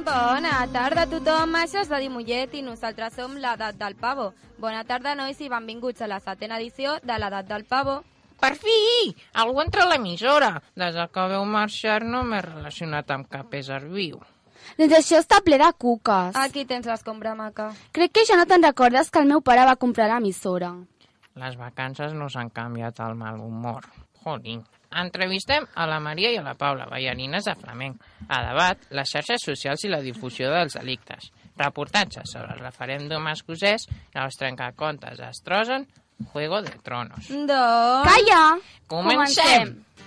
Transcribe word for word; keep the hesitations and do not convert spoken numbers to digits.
Bona tarda a tothom, això és Dadi Mollet i nosaltres som l'Edat del Pavo. Bona tarda, nois, i benvinguts a la setena edició de l'Edat del Pavo. Per fi! Algú entra a l'emissora. Des que veu marxar no m'he relacionat amb cap ésser viu. Doncs això està ple de cuques. Aquí tens l'escombra, maca. Crec que ja no te'n recordes que el meu pare va comprar l'emissora. Les vacances no s'han canviat el mal humor. Jolín. Entrevistem a la Maria i a la Paula, ballarines de flamenc. A debat, les xarxes socials i la difusió dels delictes. Reportatges sobre el referèndum escocès i els trencacontes destrossen Juego de Tronos. Doncs... Calla! Comencem!